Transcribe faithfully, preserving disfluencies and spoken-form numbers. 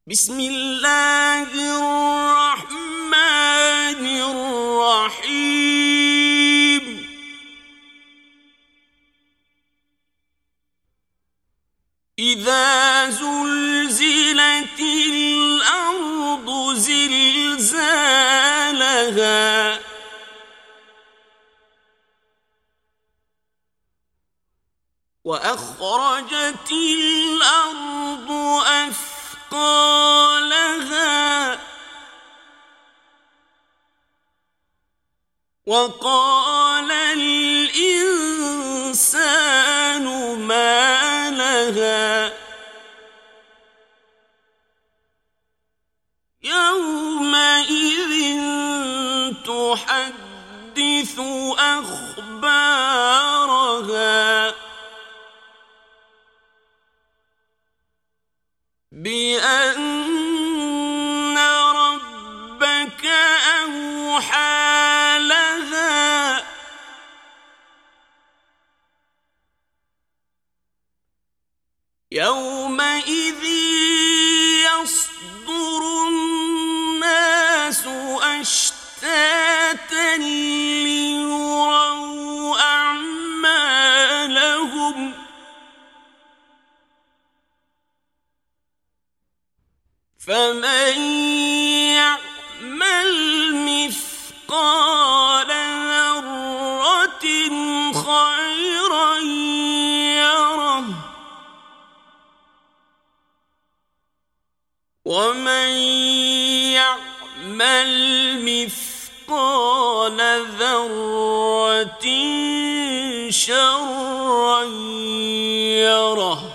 بسم الله الرحمن الرحيم إذا زلزلت الأرض زلزالها وأخرجت الأرض أثقالها وقال الإنسان ما لها يومئذ تحدث أخبارها بأن ربك أوحى لها يومئذ يصدر الناس أشتاتا ليروا أعمالهم فمن يعمل مثقال ذرة خيرا يره ومن يعمل مثقال ذرة شرا يره.